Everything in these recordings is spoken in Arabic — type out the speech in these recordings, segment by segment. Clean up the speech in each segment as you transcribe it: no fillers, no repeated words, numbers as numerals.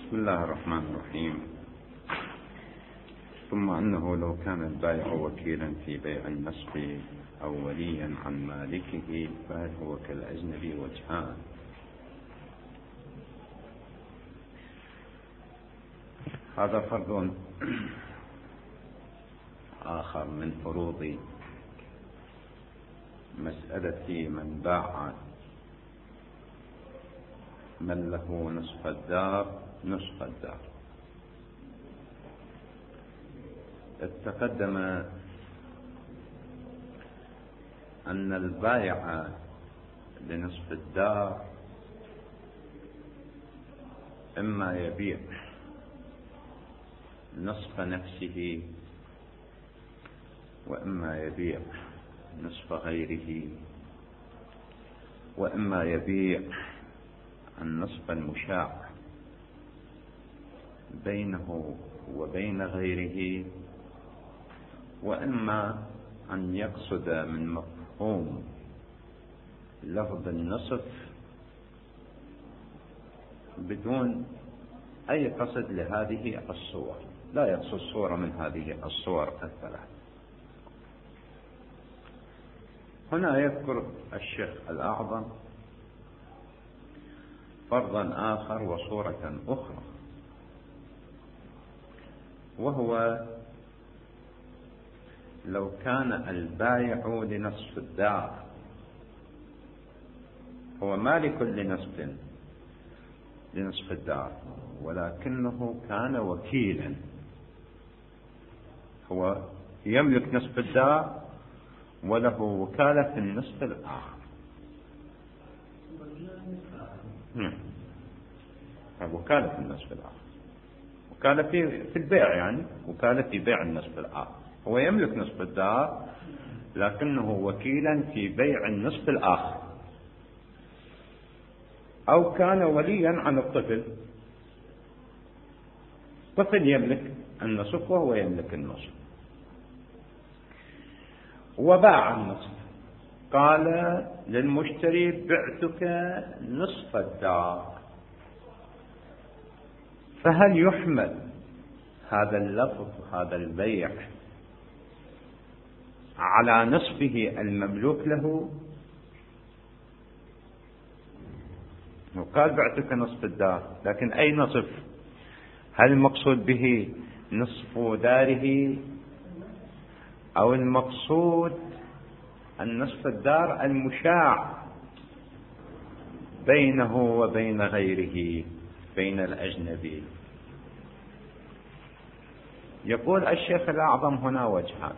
بسم الله الرحمن الرحيم. ثم أنه لو كان البائع وكيلا في بيع النصف أو وليا عن مالكه فهل هو كالأجنبي وجهان. هذا فرض آخر من فروض مسألة من باع من له نصف الدار. تقدم أن البائع لنصف الدار إما يبيع نصف نفسه وإما يبيع نصف غيره وإما يبيع النصف المشاع بينه وبين غيره، وإما أن يقصد من مفهوم لفظ النصف بدون أي قصد لهذه الصور، لا يقصد صورة من هذه الصور الثلاث. هنا يذكر الشيخ الأعظم فرضا آخر وصورة أخرى، وهو لو كان البائع لنصف الدار هو مالك لنصف الدار، ولكنه كان وكيلا، هو يملك نصف الدار وله وكالة في النصف الآخر. وكالة في النصف الآخر، وكالة في البيع، يعني وكالة في بيع النصف الآخر. هو يملك نصف الدار لكنه وكيلا في بيع النصف الآخر. أو كان وليا عن الطفل، طفل يملك النصف وهو يملك النصف، وباع النصف، قال للمشتري بعتك نصف الدار، فهل يحمل هذا اللفظ هذا البيع على نصفه المملوك له؟ وقال بعتك نصف الدار، لكن أي نصف؟ هل المقصود به نصف داره أو المقصود النصف الدار المشاع بينه وبين غيره، بين الأجنبي؟ يقول الشيخ الأعظم هنا وجهان.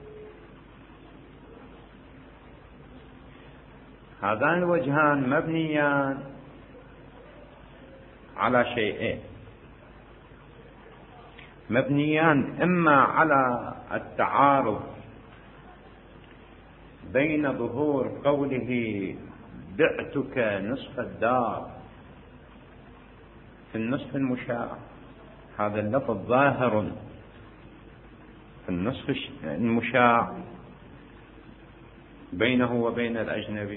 هذان الوجهان مبنيان على شيئين، مبنيان إما على التعارض بين ظهور قوله بعتك نصف الدار في النصف المشاع، هذا اللفظ ظاهر في النصف المشاع بينه وبين الأجنبي،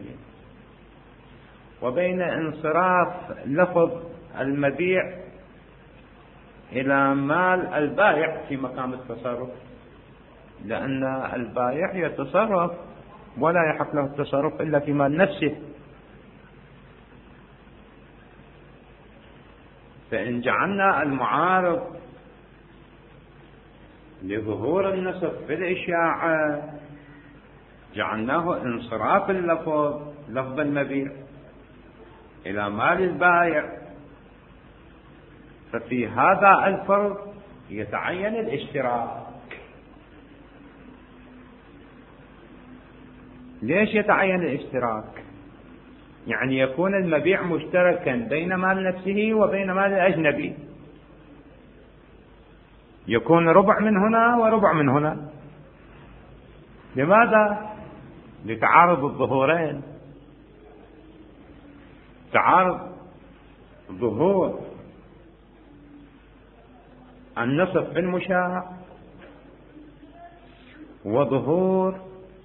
وبين انصراف لفظ المبيع إلى مال البائع في مقام التصرف، لأن البائع يتصرف ولا يحق له التصرف إلا في مال نفسه. فإن جعلنا المعارض لظهور النصف في الإشاعة جعلناه انصراف اللفظ، لفظ المبيع، إلى مال البائع، ففي هذا الفرض يتعين الاشتراك. ليش يتعين الاشتراك؟ يعني يكون المبيع مشتركا بين مال نفسه وبين مال الأجنبي، يكون ربع من هنا وربع من هنا. لماذا؟ لتعارض الظهورين، تعارض ظهور النصف في المشاع وظهور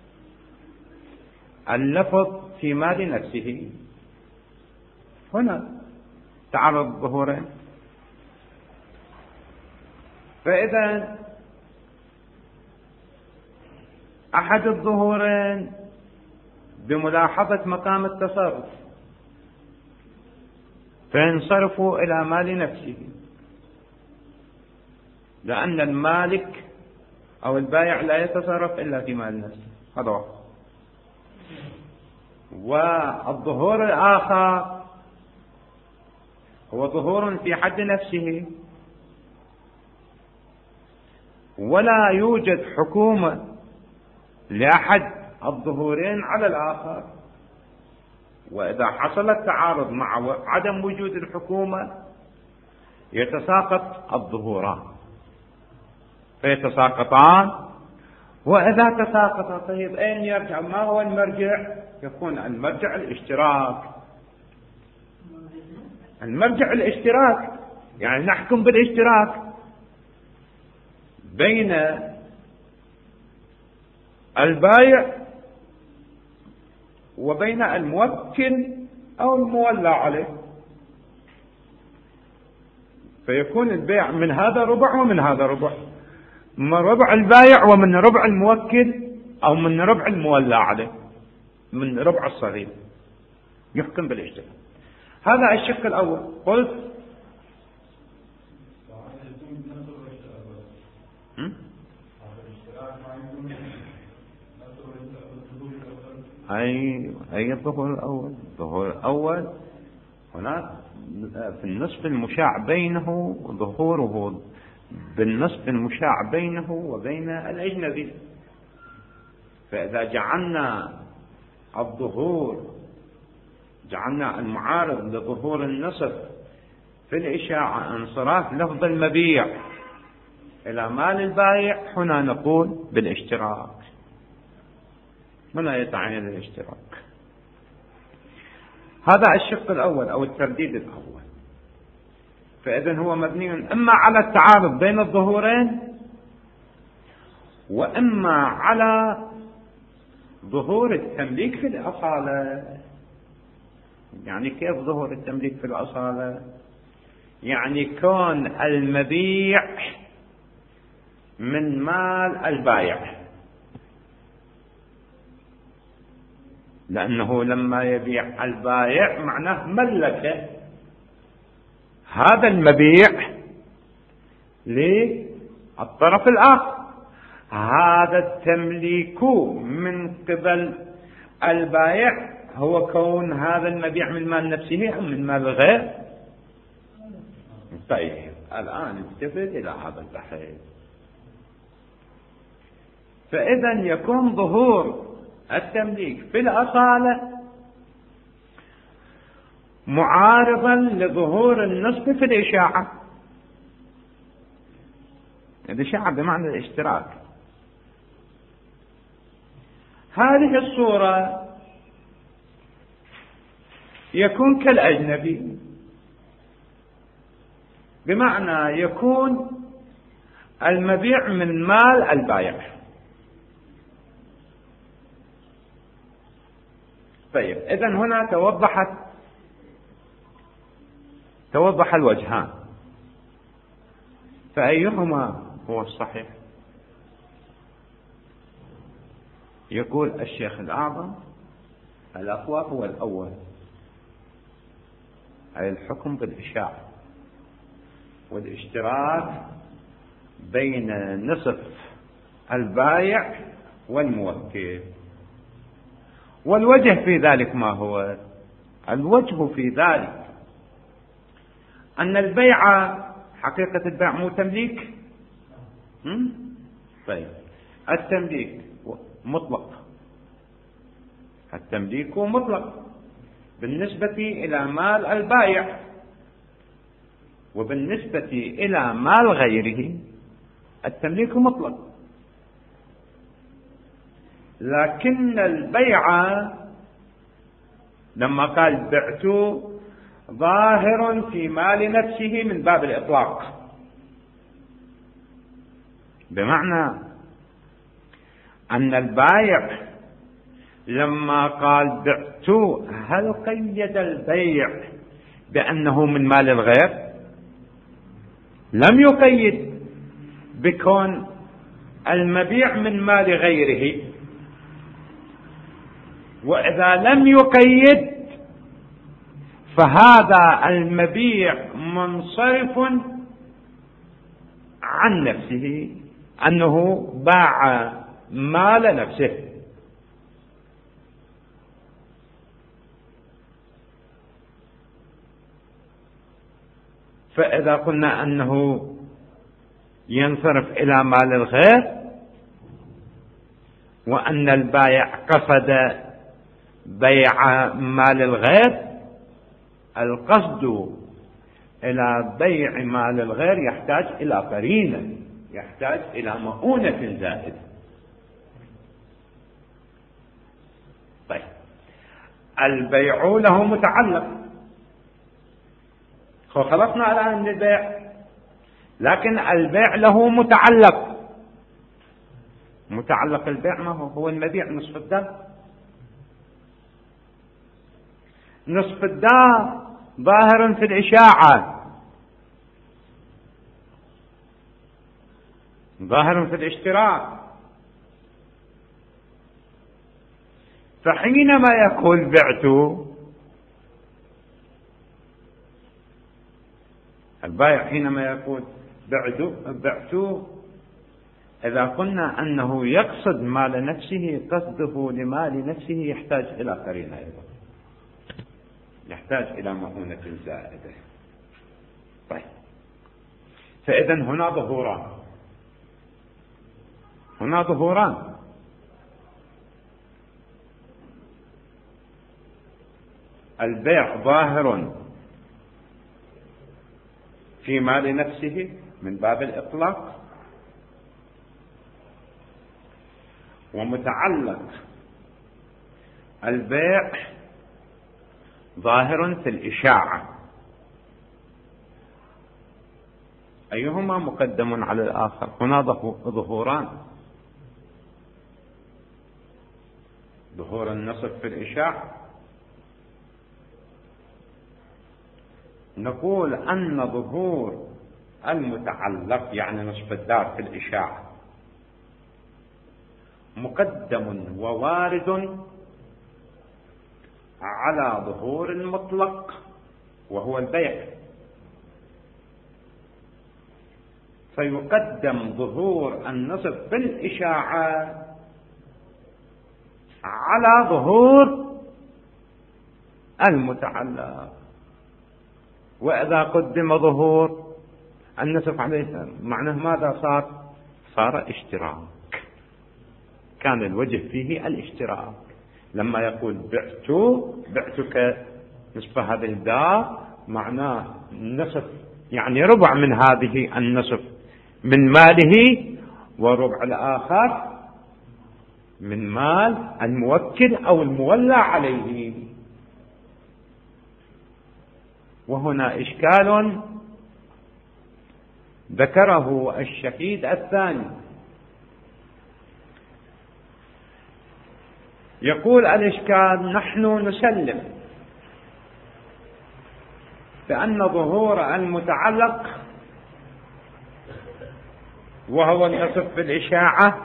اللفظ في مال نفسه، هنا تعارض الظهورين. فإذا أحد الظهورين بملاحظة مقام التصرف فينصرفوا إلى مال نفسه، لأن المالك أو البائع لا يتصرف إلا في مال نفسه، هذا واحد. والظهور الآخر هو ظهور في حد نفسه، ولا يوجد حكومة لأحد الظهورين على الآخر، وإذا حصل التعارض مع عدم وجود الحكومة يتساقط الظهوران فيتساقطان. وإذا تساقطا طيب أين يرجع؟ ما هو المرجع؟ يكون المرجع الاشتراك. المرجع الاشتراك يعني نحكم بالاشتراك بين البائع وبين الموكل أو المولى عليه، فيكون البيع من هذا ربع ومن هذا ربع، من ربع البائع ومن ربع الموكل أو من ربع المولى عليه، من ربع الصغير، يحكم بالاشتراك. هذا الشق الأول. قلت أي الظهور الأول. الظهور الأول هناك في النصف المشاع بينه ظهوره بالنصف المشاع بينه وبين الأجنبي. فإذا جعلنا الظهور، جعلنا المعارض لظهور النصف في الإشاعة انصراف لفظ المبيع إلى مال البائع، هنا نقول بالاشتراك، هنا يتعين الاشتراك. هذا الشق الأول أو الترديد الأول. فإذن هو مبني إما على التعارض بين الظهورين وإما على ظهور التمليك في الأصالة. يعني كيف ظهور التمليك في الأصالة؟ يعني كون المبيع من مال البائع، لأنه لما يبيع البائع معناه ملك هذا المبيع للطرف الآخر. هذا التمليك من قبل البائع هو كون هذا المبيع من مال نفسه أم من مال الغير. طيب الآن التفت إلى هذا البحث. فإذا يكون ظهور التمليك في الأصالة معارضا لظهور النصب في الإشاعة. الإشاعة بمعنى الاشتراك. هذه الصورة يكون كالأجنبي، بمعنى يكون المبيع من مال البائع. طيب إذن هنا توضح الوجهان، فأيهما هو الصحيح؟ يقول الشيخ الأعظم الأقوى هو الأول، أي الحكم بالإشاعة والاشتراك بين نصف البائع والموكل. والوجه في ذلك ما هو؟ الوجه في ذلك أن البيع حقيقة البيع مو تمليك. طيب التمليك مطلق، التمليك مطلق بالنسبة إلى مال البائع، وبالنسبة إلى مال غيره التمليك مطلق. لكن البيع لما قال بعت ظاهر في مال نفسه من باب الإطلاق، بمعنى أن البائع لما قال بعت هل قيد البيع بأنه من مال الغير؟ لم يقيد، بكون المبيع من مال غيره، وإذا لم يقيد فهذا المبيع منصرف عن نفسه، أنه باع مال نفسه. فإذا قلنا أنه ينصرف إلى مال الغير، وأن البائع قصد بيع مال الغير، القصد إلى بيع مال الغير يحتاج إلى قرينة، يحتاج إلى مؤونة زائدة. طيب، البيع له متعلق، خلصنا الآن البيع، لكن البيع له متعلق. متعلق البيع ما هو المبيع نصف الدار. نصف الدار ظاهر في الإشاعة، ظاهر في الاشتراك. فحينما يقول بعت، البائع حينما يقول بعت، إذا قلنا أنه يقصد مال نفسه، قصده لمال نفسه يحتاج إلى قرينة أيضا، يحتاج إلى مؤونة زائدة. طيب، فإذا هنا ظهوران. البيع ظاهر في مال نفسه من باب الإطلاق، ومتعلق البيع ظاهر في الإشاعة. أيهما مقدم على الآخر؟ هنا ظهوران، ظهور النصف في الإشاعة. نقول أن ظهور المتعلق يعني نصف الدار في الإشاعة مقدم ووارد على ظهور المطلق وهو البيع، فيقدم ظهور النصف في الإشاعة على ظهور المتعلق. وإذا قدم ظهور النصف عليه معناه ماذا صار اشتراك، كان الوجه فيه الاشتراك. لما يقول بعتك نصف هذه الدار، معناه نصف يعني ربع من هذه النصف من ماله، وربع الآخر من مال الموكل أو المولى عليه. وهنا إشكال ذكره الشهيد الثاني، يقول الإشكال: نحن نسلم بأن ظهور المتعلق وهو النصف في الإشاعة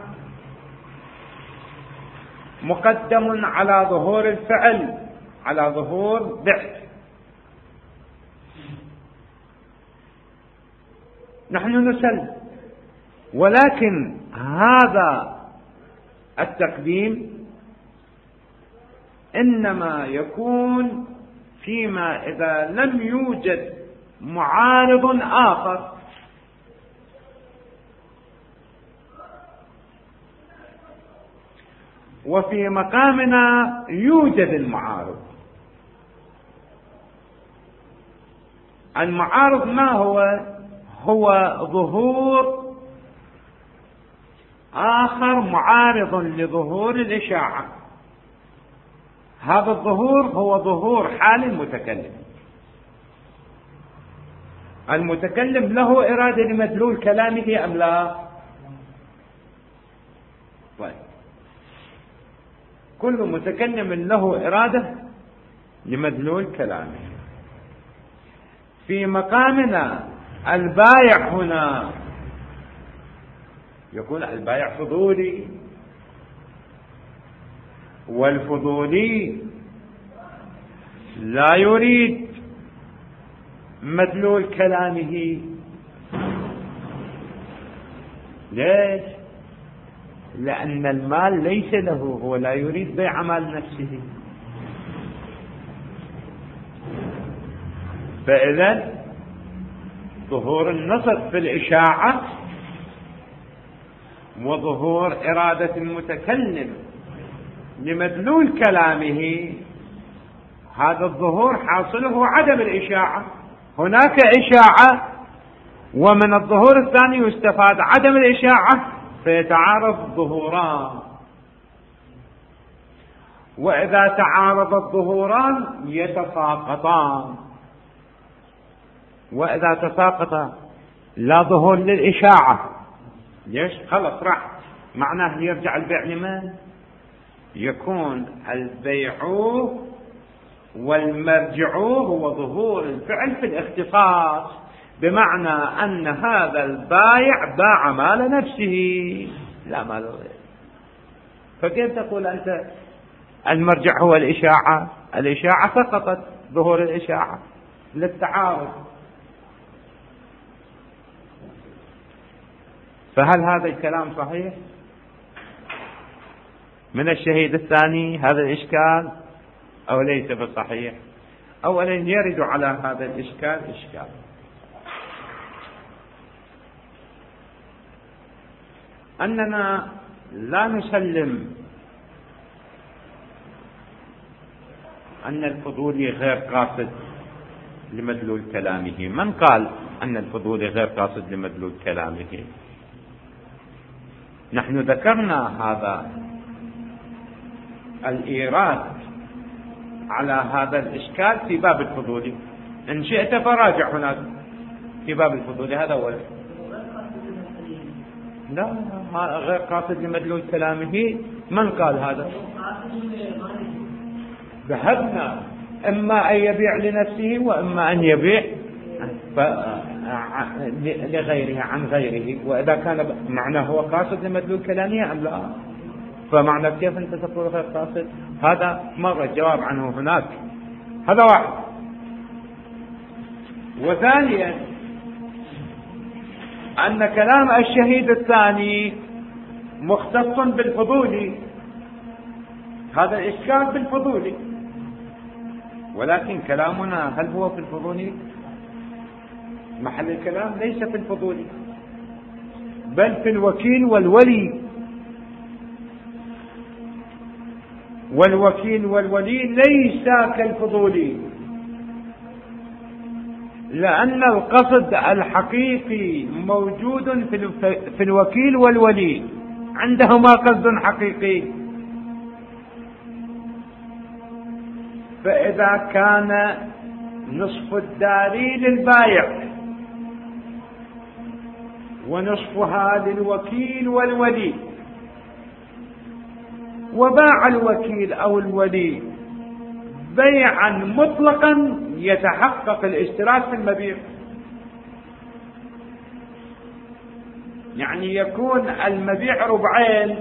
مقدم على ظهور الفعل، على ظهور بعث. نحن نسلم، ولكن هذا التقديم إنما يكون فيما إذا لم يوجد معارض آخر. وفي مقامنا يوجد المعارض. المعارض ما هو ظهور آخر معارض لظهور الإشاعة. هذا الظهور هو ظهور حال المتكلم. المتكلم له إرادة لمدلول كلامه أم لا؟ طيب، كل متكلم له إرادة لمدلول كلامه. في مقامنا البائع هنا يكون البائع فضولي، والفضولي لا يريد مدلول كلامه. ليش؟ لأن المال ليس له، هو لا يريد بيع مال نفسه. فإذا ظهور النصب في الإشاعة وظهور إرادة المتكلم لمدلول كلامه، هذا الظهور حاصله عدم الإشاعة. هناك إشاعة، ومن الظهور الثاني يستفاد عدم الإشاعة، فيتعارض الظهوران. وإذا تعارض الظهوران يتساقطان، وإذا تساقط لا ظهور للإشاعة. ليش؟ خلص راح، معناه يرجع البيع لمن؟ يكون البيع والمرجع هو ظهور الفعل في الاختصاص، بمعنى أن هذا البائع باع مال نفسه لا مال غيره. فكيف تقول أنت المرجع هو الإشاعة؟ الإشاعة سقطت، ظهور الإشاعة للتعارض. فهل هذا الكلام صحيح من الشهيد الثاني هذا الإشكال أو ليس بصحيح؟ أولا يرد على هذا الإشكال إشكال. أننا لا نسلم أن الفضولي غير قاصد لمدلول كلامه. من قال أن الفضولي غير قاصد لمدلول كلامه؟ نحن ذكرنا هذا الإيراد على هذا الإشكال في باب الفضولي، إن شئت فراجع هناك في باب الفضولي. هذا أولا. لا، غير قاصد لمدلول كلامه. من قال هذا؟ ذهبنا إما أن يبيع لنفسه وإما أن يبيع لغيره عن غيره. وإذا كان معناه هو قاصد لمدلول كلامه أم لا؟ فمعنى كيف أنت تقول غير قاصد؟ هذا مر الجواب عنه هناك. هذا واحد. وثانيا أن كلام الشهيد الثاني مختص بالفضولي، هذا الإشكال بالفضولي، ولكن كلامنا هل هو في الفضولي؟ محل الكلام ليس في الفضولي، بل في الوكيل والولي. والوكيل والولي ليس كالفضولي، لأن القصد الحقيقي موجود في الوكيل والولي، عندهما قصد حقيقي. فإذا كان نصف الدار للبائع ونصفها للوكيل والولي، وباع الوكيل أو الولي بيعا مطلقا، يتحقق الاشتراك في المبيع. يعني يكون المبيع ربعين،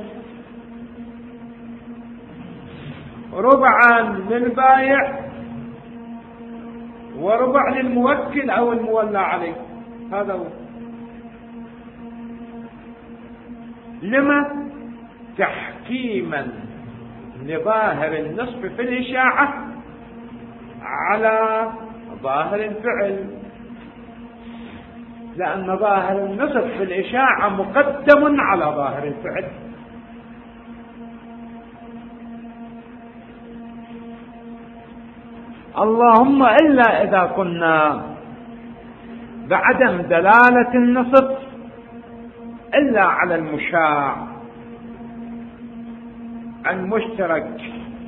ربعا للبائع وربع للموكل أو المولى عليه. هذا هو. لما؟ تحكيما لظاهر النصب في الإشاعة على ظاهر الفعل، لأن ظاهر النصب في الإشاعة مقدم على ظاهر الفعل. اللهم إلا إذا قلنا بعدم دلالة النصب إلا على المشاع المشترك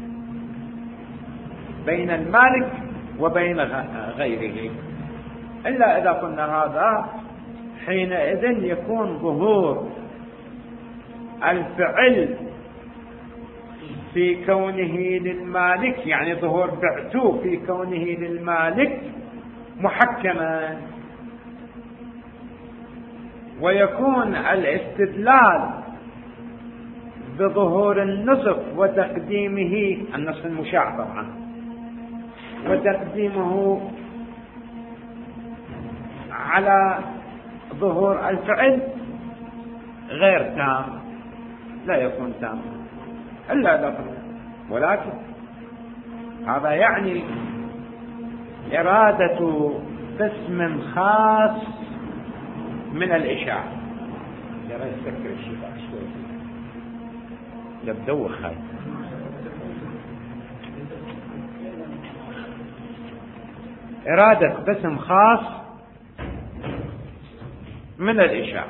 بين المالك وبين غيره. إلا إذا قلنا هذا، حينئذ يكون ظهور الفعل في كونه للمالك، يعني ظهور بعته في كونه للمالك محكما. ويكون الاستدلال بظهور النصف وتقديمه، النصف المشاع طبعا، وتقديمه على ظهور الفعل غير تام، لا يكون تام إلا لفظ. ولكن هذا يعني إرادة قسم خاص من الإشاعة. يا ريت تسكر الشباك شوي، يبدوخ هاي. إرادة قسم خاص من الإشاعة.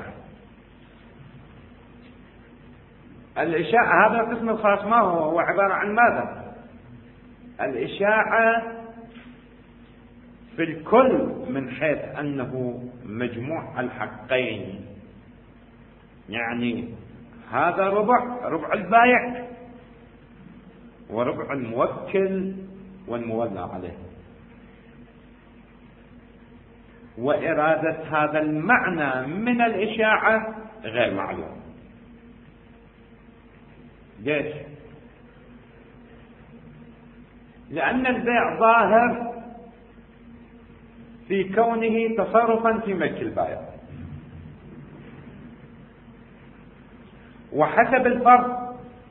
الإشاعة هذا القسم الخاص ما هو عبارة عن ماذا؟ الإشاعة في الكل من حيث أنه مجموع الحقين، يعني هذا ربع البائع وربع الموكل والمولى عليه، وإرادة هذا المعنى من الإشاعة غير معلوم. ليش؟ لأن البيع ظاهر في كونه تصرفا في ملك البائع، وحسب الفرض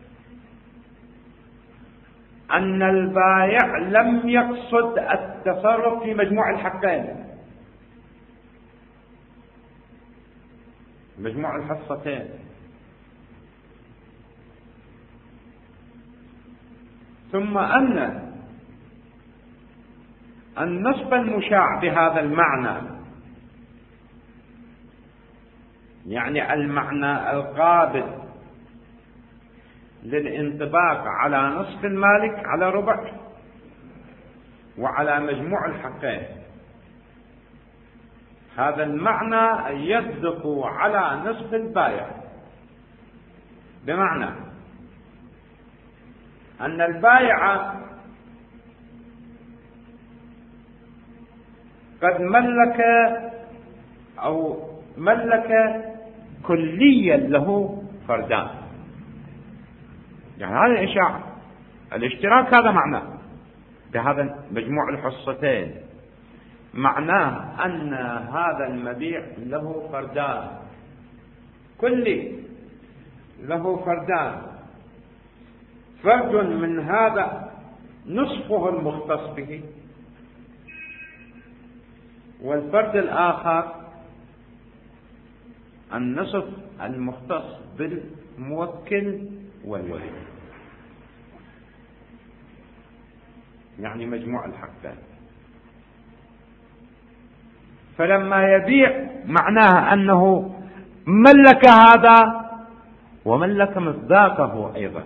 أن البائع لم يقصد التصرف في مجموع الحقين، مجموع الحصتين، ثم أن النصب المشاع بهذا المعنى، يعني المعنى القابل للانطباق على نصف المالك على ربع وعلى مجموع الحقين، هذا المعنى يصدق على نصف البائع، بمعنى أن البائع قد ملك كليا له فردان، يعني هذا الإشاعة الاشتراك هذا معناه بهذا مجموع الحصتين، معناه أن هذا المبيع له فردان، كلي له فردان، فرد من هذا نصفه المختص به، والفرد الآخر النصف المختص بالموكل والولي، يعني مجموع الحقين. فلما يبيع معناه أنه ملك هذا وملك مصداقه أيضا،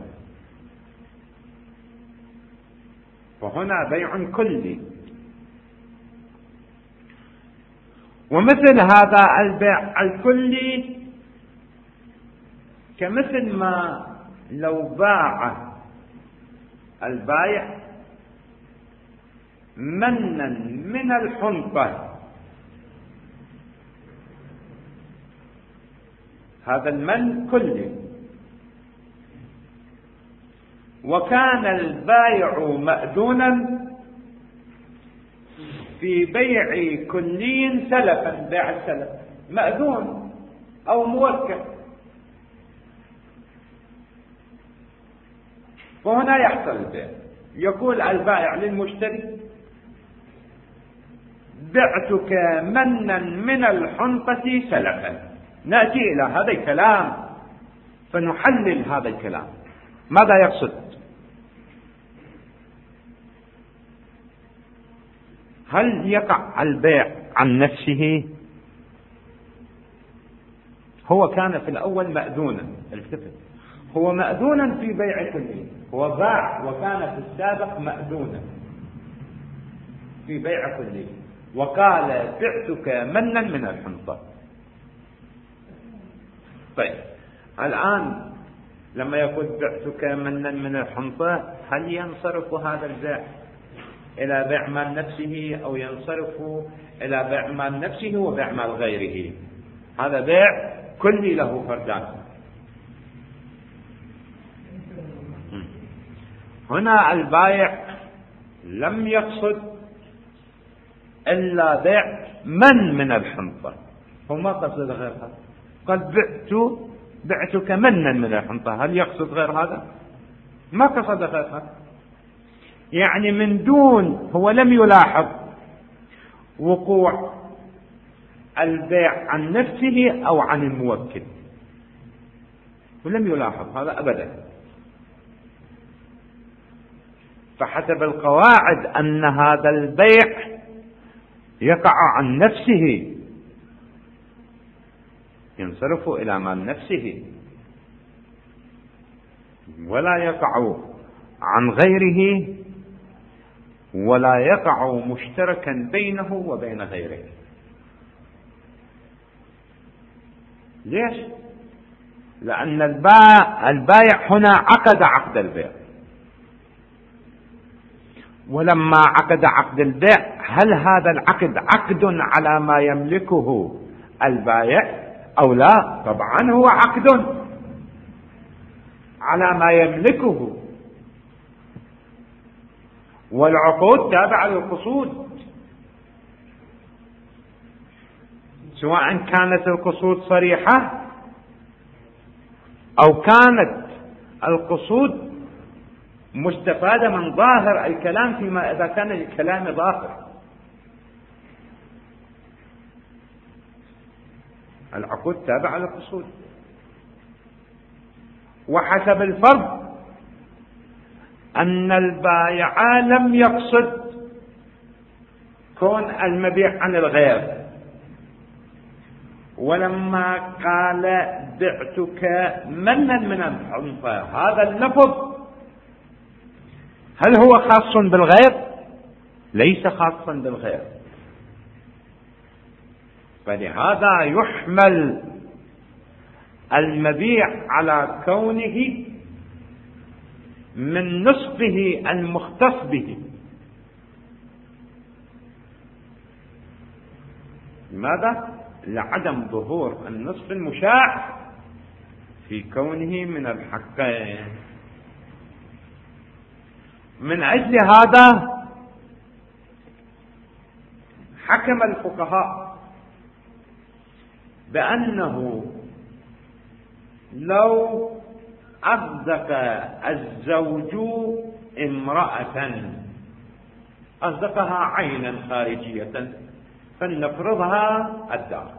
فهنا بيع كلي. ومثل هذا البيع الكلي كمثل ما لو باع البائع منا من الحنطة، هذا المن كلي، وكان البائع مأذونا في بيع كلي سلفا، بيع السلف مأذون أو موكل، وهنا يحصل البيع. يقول البائع للمشتري: بعتك منا من الحنطة سلفا. نأتي إلى هذا الكلام فنحلل هذا الكلام، ماذا يقصد؟ هل يقع البيع عن نفسه؟ هو كان في الأول مأذونا، التفت، هو مأذونا في بيع كله، هو باع وكان في السابق مأذونا في بيع كله، وقال: بعتك منا من الحنطة. طيب الآن لما يقول بعتك منا من الحنطة، هل ينصرف هذا البيع إلى بيع مال نفسه أو ينصرف إلى بيع مال نفسه وبيع مال غيره؟ هذا بيع كلي له فردان. هنا البائع لم يقصد إلا بيع من الحنطة، هو ما قصد غيرها. قد بعتك منا من الحنطة، هل يقصد غير هذا؟ ما قصد غيرها. يعني من دون، هو لم يلاحظ وقوع البيع عن نفسه أو عن الموكل، ولم يلاحظ هذا أبدا. فحسب القواعد أن هذا البيع يقع عن نفسه، ينصرف إلى مال نفسه، ولا يقع عن غيره، ولا يقع مشتركا بينه وبين غيره. ليش؟ لأن البائع هنا عقد عقد البيع، ولما عقد عقد البيع هل هذا العقد عقد على ما يملكه البائع أو لا؟ طبعا هو عقد على ما يملكه، والعقود تابعة للقصود، سواء كانت القصود صريحة أو كانت القصود مستفادة من ظاهر الكلام، فيما إذا كان الكلام ظاهر. العقود تابعة للقصود. وحسب الفرض أن البائع لم يقصد كون المبيع عن الغير، ولما قال بعتك منا من الحنطة، هذا اللفظ هل هو خاص بالغير؟ ليس خاصا بالغير، فلهذا يحمل المبيع على كونه من نصفه المختص به. لماذا؟ لعدم ظهور النصف المشاع في كونه من الحقين. من أجل هذا حكم الفقهاء بأنه لو أصدق الزوج امرأة، أصدقها عينا خارجية، فلنفرضها الدار،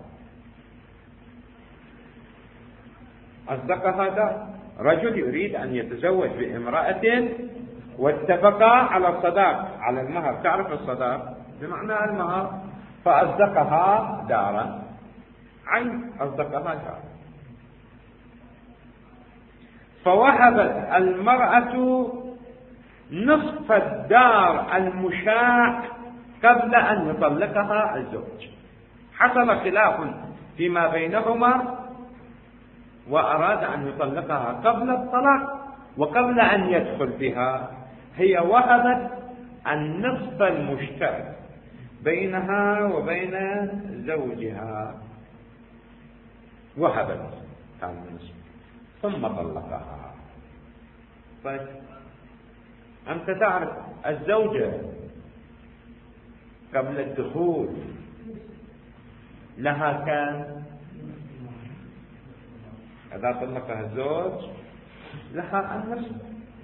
أصدقها دار. رجل يريد أن يتزوج بامرأة واتفقا على الصداق، على المهر، تعرف الصداق بمعنى المهر، فأصدقها دارا، عين أصدقها دارا، فوهبت المرأة نصف الدار المشاع قبل أن يطلقها الزوج. حصل خلاف فيما بينهما وأراد أن يطلقها قبل الطلاق وقبل أن يدخل بها، هي وهبت النصف المشترك بينها وبين زوجها، وهبت هذا النصف ثم طلقها. طيب أنت تعرف الزوجة قبل الدخول لها كان، إذا طلقها الزوج لها النصف،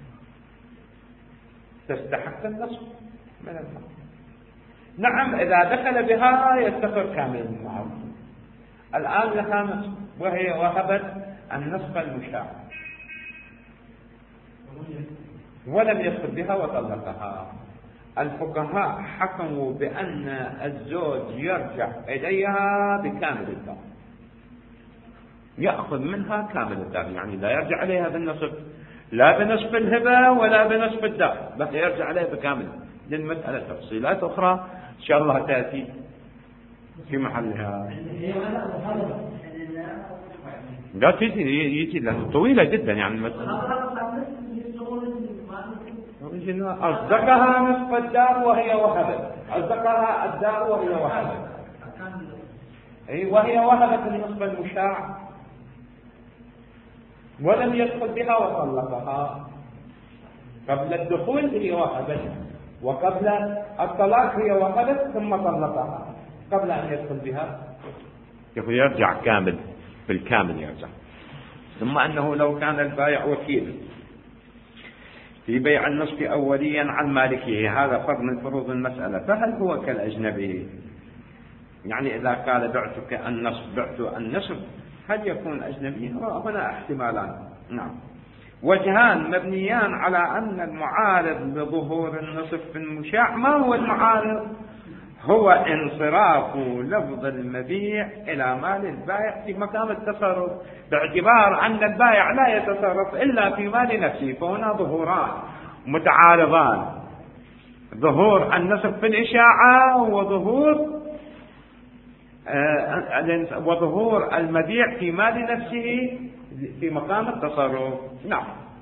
تستحق النصف من المهر. نعم إذا دخل بها يستقر كامل المهر. الآن لها نصف وهي وهبت النصف المشاع ولم يدخل بها وطلقها. الفقهاء حكموا بأن الزوج يرجع إليها بكامل الدار، يأخذ منها كامل الدار، يعني لا يرجع عليها بالنصف، لا بنصف الهبة ولا بنصف الدار، بل يرجع عليها بكامل. للمسألة تفصيلات أخرى إن شاء الله تأتي في محلها. لا يجي لأنه طويلة جدا يعني المسألة. أصدقها نصف الدار وهي وهبت، أصدقها الدار وهي وهبت. وهي وهبت النصف المشاع ولم يدخل بها وطلقها. قبل الدخول هي وهبت، وقبل الطلاق هي وهبت ثم طلقها قبل أن يدخل بها. يرجع كامل بالكامل يرجع. ثم أنه لو كان البائع وكيل في بيع النصف أوليا عن مالكه، هذا فرض من فروض المسألة، فهل هو كالأجنبي؟ يعني إذا قال بعتك النصف بعت النصف، هل يكون أجنبي؟ هنا احتمالان. نعم، وجهان مبنيان على أن المعارض لظهور النصف في المشاع. ما هو المعارض؟ هو انصراف لفظ المبيع إلى مال البائع في مقام التصرف، باعتبار أن البائع لا يتصرف إلا في مال نفسه. فهنا ظهوران متعارضان، ظهور النصف في الإشاعة وظهور المبيع في مال نفسه في مقام التصرف. نعم،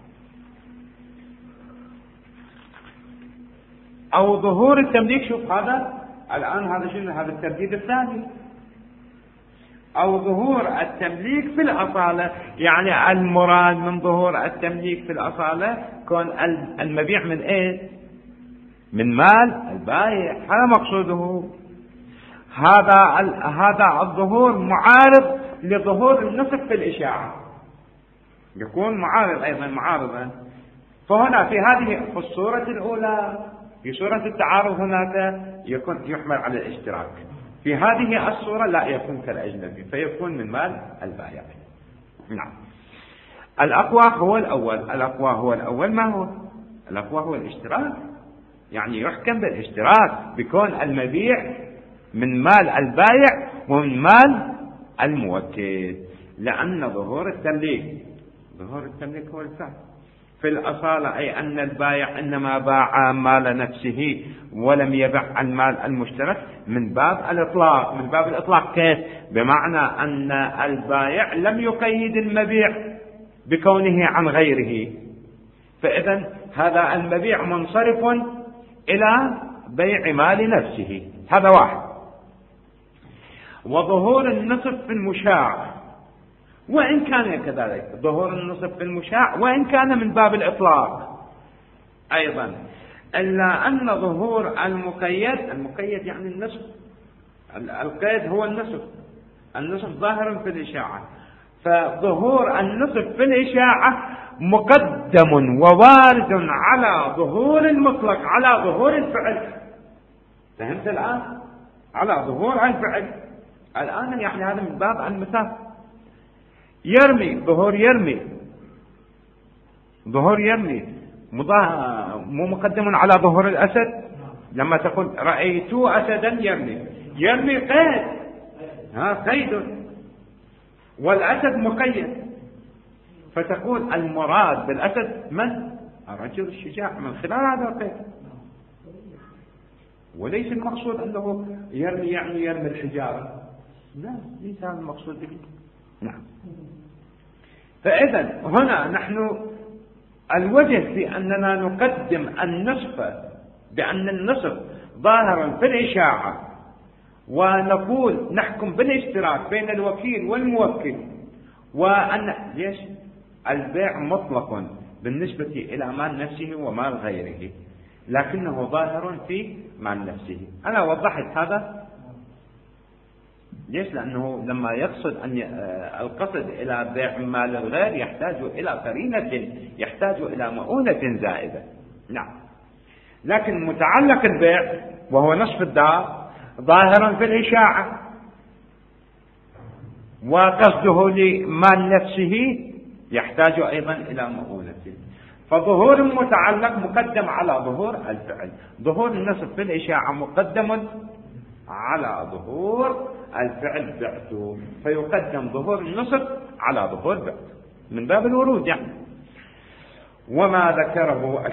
أو ظهور التمليك. شوف هذا الآن، هذا شنو؟ هذا الترديد الثاني. أو ظهور التمليك في الأصالة، يعني المراد من ظهور التمليك في الأصالة كون المبيع من إيه؟ من مال البائع، هذا مقصوده. هذا الظهور معارض لظهور النصف في الإشاعة، يكون معارض أيضا معارضا. فهنا في الصورة الأولى، في صورة التعارض هناك يحمل على الاشتراك. في هذه الصورة لا يكون كالأجنبي، فيكون من مال البائع. نعم، الأقوى هو الأول. ما هو الأقوى؟ هو الاشتراك، يعني يحكم بالاشتراك بكون المبيع من مال البائع ومن مال الموكل، لأن ظهور التمليك هو الفعل في الأصالة، أي أن البائع إنما باع مال نفسه ولم يبع المال المشترك من باب الإطلاق. كيف؟ بمعنى أن البائع لم يقيد المبيع بكونه عن غيره، فإذا هذا المبيع منصرف إلى بيع مال نفسه. هذا واحد. وظهور النصف في المشاع، وإن كان كذلك ظهور النصف في المشاع وإن كان من باب الإطلاق أيضا، إلا أن ظهور المقيد يعني النصف، القيد هو النصف ظاهر في الإشاعة، فظهور النصف في الإشاعة مقدم ووارد على ظهور المطلق، على ظهور الفعل. فهمت الآن؟ على ظهور الفعل الآن، يعني هذا من باب المثال. ظهور يرمي مو مقدم على ظهور الأسد. لما تقول رأيت أسدا يرمي قيد، والأسد مقيد، فتقول المراد بالأسد من؟ الرجل الشجاع من خلال هذا القيد، وليس المقصود أنه يرمي يعني يرمي الحجارة، لا، ليس هذا المقصود به. نعم، فإذا هنا نحن الوجه في أننا نقدم النصف بأن النصف ظاهر في الإشاعة، ونقول نحكم بالاشتراك بين الوكيل والموكل، وأن ليش البيع مطلق بالنسبة إلى مال نفسه ومال غيره، لكنه ظاهر في مال نفسه. أنا وضحت هذا. ليش؟ لأنه لما يقصد أن القصد إلى بيع مال الغير يحتاج إلى قرينة، يحتاج إلى مؤونة زائدة. نعم، لكن متعلق البيع وهو نصف الدار ظاهرا في الإشاعة، وقصده لمال نفسه يحتاج أيضا إلى مؤونة، فظهور المتعلق مقدم على ظهور الفعل. ظهور النصف في الإشاعة مقدم على ظهور الفعل بعته، فيقدم ظهور النصف على ظهور بعته من باب الورود يعني. وما ذكره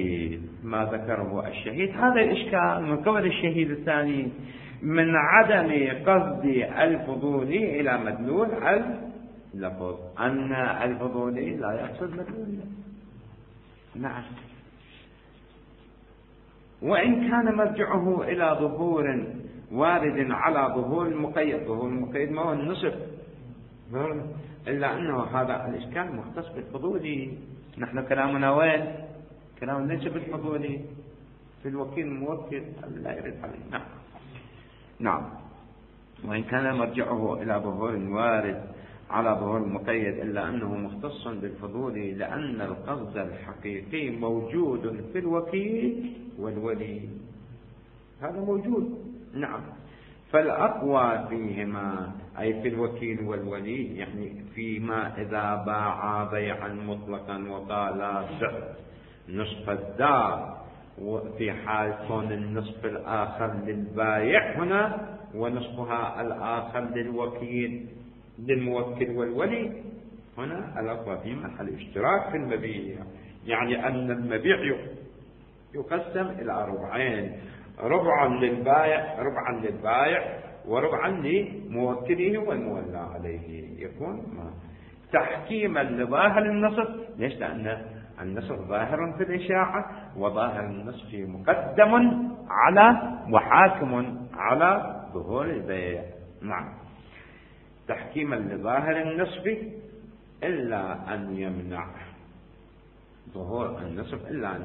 الشهيد هذا الإشكال من قبل الشهيد الثاني من عدم قصد الفضولي إلى مدلول اللفظ، أن الفضولي لا يقصد مدلول. نعم، وإن كان مرجعه إلى ظهور وارد على ظهور المقيد. ظهور المقيد ما هو النصف، إلا أنه هذا الإشكال مختص بالفضولي. نحن كلامنا وين؟ كلامنا ليس بالفضولي، في الوكيل الموكل لا يرد عليه. نعم. وإن كان مرجعه إلى ظهور وارد على ظهور المقيد، إلا أنه مختص بالفضولي، لأن القصد الحقيقي موجود في الوكيل والولي، هذا موجود. نعم. فالأقوى فيهما أي في الوكيل والولي، يعني فيما إذا باعا بيعا مطلقا وقالا بعت نصف الدار، وفي حال كون النصف الآخر للبايع هنا ونصفها الآخر للموكل والولي، هنا الأقوى فيما الاشتراك في المبيع، يعني أن المبيع يقسم إلى ربعين، ربعا للبائع وربعا لموكله والمولى عليه. يكون تحكيما لظاهر النصف. ليش؟ لأن النصف ظاهر في الإشاعة، وظاهر النصف مقدم على وحاكم على ظهور البيع. نعم. تحكيما لظاهر النصف إلا أن يمنع ظهور النصف،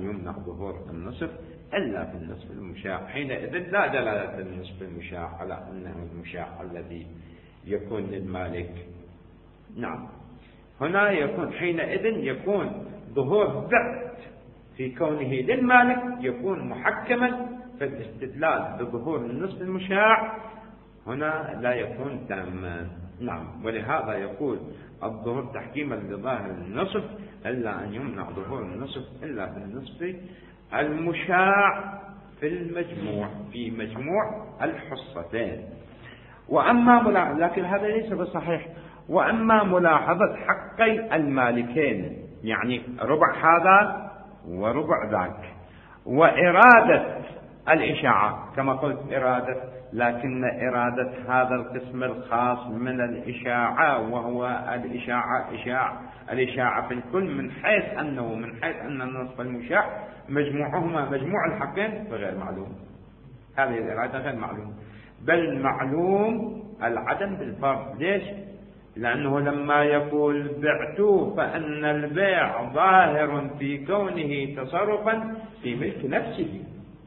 إلا في النصف المشاع. حينئذ لا دلالة للنصف المشاع على أنه المشاع الذي يكون للمالك. نعم. هنا يكون حينئذ يكون ظهور بعت في كونه للمالك يكون محكما في الاستدلال بظهور النصف المشاع، هنا لا يكون تاما. نعم. ولهذا يقول الظهور تحكيما لظاهر النصف إلا أن يمنع ظهور النصف إلا في النصف المشاع في مجموع الحصتين. لكن هذا ليس بصحيح. وأما ملاحظة حقي المالكين، يعني ربع هذا وربع ذاك، وإرادة الإشاعة كما قلت لكن إرادة هذا القسم الخاص من الإشاعة، وهو الإشاعة في الكل، من حيث أن النصف المشاع مجموعهما مجموع الحقين فغير معلوم. هذه الإرادة غير معلوم، بل معلوم العدم بالفرض. ليش؟ لأنه لما يقول بعت فإن البيع ظاهر في كونه تصرفا في ملك نفسه،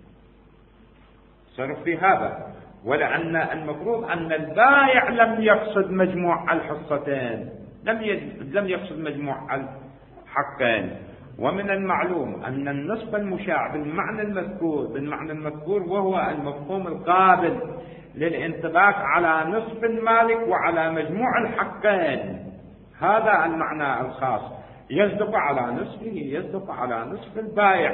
تصرف في هذا، ولأن المفروض أن البائع لم يقصد مجموع الحصتين، لم يقصد مجموع الحقين. ومن المعلوم أن النصف المشاع بالمعنى المذكور وهو المفهوم القابل للانطباق على نصف المالك وعلى مجموع الحقين، هذا المعنى الخاص يصدق على نصف البائع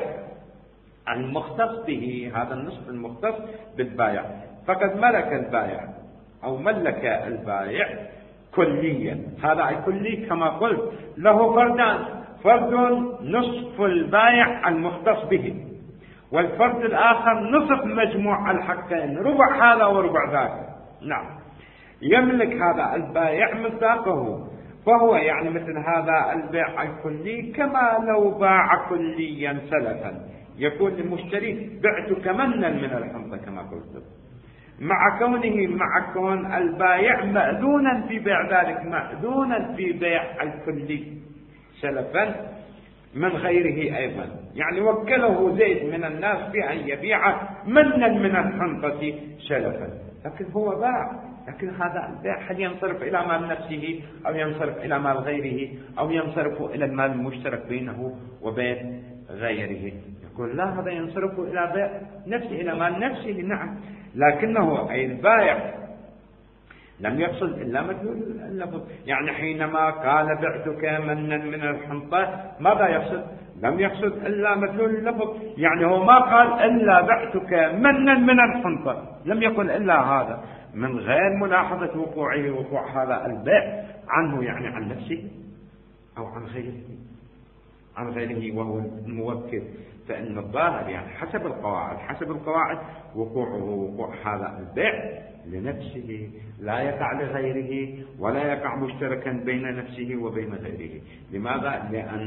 المختص به، هذا النصف المختص بالبائع. فقد ملك البائع أو ملك البائع كليا، هذا الكلي كما قلت له فردان، فرد نصف البائع المختص به، والفرد الآخر نصف مجموع الحقين، ربع هذا وربع ذاك. نعم. يملك هذا البائع مصداقه، فهو يعني مثل هذا البيع الكلي كما لو باع كليا سلفا، يقول للمشتري بعتك منا من الحنطة كما قلت، مع كون البائع مأذونا في بيع ذلك، مأذونا في بيع الكلي سلفا من غيره أيضا، يعني وكله زيد من الناس بأن يبيع منا من الحنطة سلفا، لكن هو باع. لكن هذا البيع هل ينصرف إلى مال نفسه أو ينصرف إلى مال غيره أو ينصرف إلى المال المشترك بينه وبين غيره؟ يقول لا، هذا ينصرف إلى بيع نفسه، إلى مال نفسه. نعم. لكنه أي البائع لم يقصد إلا مدلول اللفظ، يعني حينما قال بعتك منا من الحنطة ماذا يقصد؟ لم يقصد إلا مدلول اللفظ، يعني هو ما قال إلا بعتك منا من الحنطة، لم يقل إلا هذا، من غير ملاحظة وقوع هذا البيع عنه، يعني عن نفسه أو عن غيره وهو الموكل. فإن الظاهر يعني حسب القواعد وقوع هذا البيع لنفسه، لا يقع لغيره ولا يقع مشتركا بين نفسه وبين غيره. لماذا؟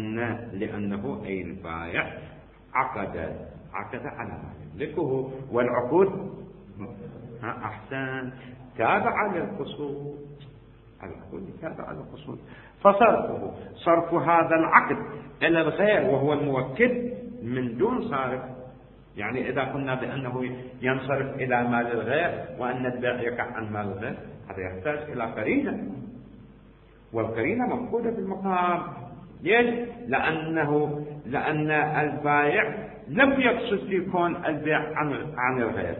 لأنه أي البائع عقد على ما يملكه، والعقود أحسن، تابع للقصود، العقود تابع للقصود. صرف هذا العقد إلى الغير وهو الموكد من دون صارف، يعني إذا قلنا بأنه ينصرف إلى مال الغير وأن البيع يقع عن مال الغير، هذا يحتاج إلى قرينة، والقرينة مفقودة في المقام. ليش؟ لأن البائع لم يقصد في كون البيع عن الغير،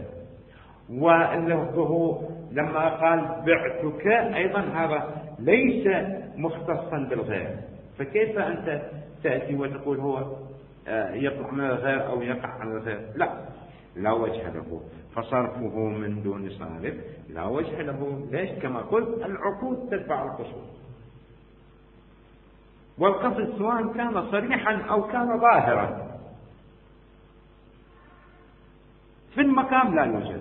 وله لما قال بعتك أيضا هذا ليس مختصا بالغير، فكيف أنت تأتي وتقول هو يطلع من الغير أو يقع عن الغير؟ لا وجه له، فصرفه من دون صارف لا وجه له. ليش؟ كما قلت العقود تتبع القصود، والقصد سواء كان صريحا أو كان ظاهرا في المقام لا يوجد.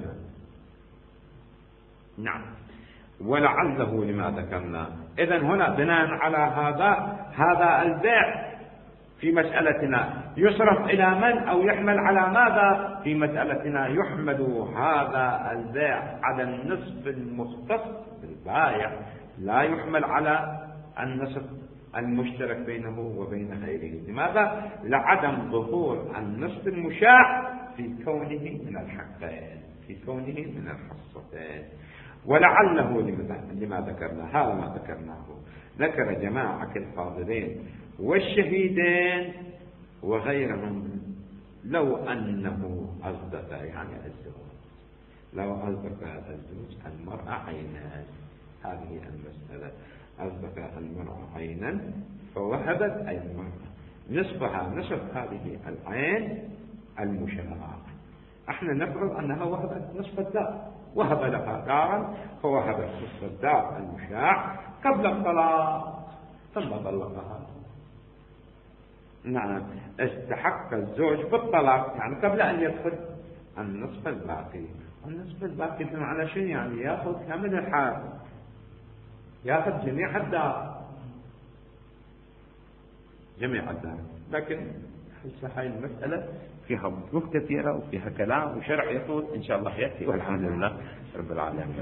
نعم. ولعله لما ذكرنا. إذن هنا بناء على هذا البيع في مسألتنا يصرف إلى من أو يحمل على ماذا؟ في مسألتنا يحمل هذا البيع على النصف المختص بالبائع، لا يحمل على النصف المشترك بينه وبين غيره. لماذا؟ لعدم ظهور النصف المشاع في كونه من الحقين، في كونه من الحصتين. ولعله لما ذكرنا، هذا ما ذكرناه. ذكر جماعة الفاضلين والشهيدين وغيرهم لو أنه أصدق، يعني الزوج، لو أصدق الزوج المرأة عينا، هذه المسألة، أصدق المرأة عينا فوهبت أي المرأة نصفها نصف هذه العين المشاع، احنا نفرض أنها وهبت نصف الدار، وهب لها دارا فوهبت نصف الدار المشاع قبل الطلاق ثم طلقها. نعم، استحق الزوج بالطلاق يعني قبل أن يدخل النصف الباقي. النصف الباقي بمعنى شيء؟ يعني يأخذ كامل الحال، يأخذ جميع الدار، جميع الدار. لكن هاي المسألة فيها وجوه كثيرة وفيها كلام وشرع يطول، إن شاء الله يأتي، والحمد لله رب العالمين.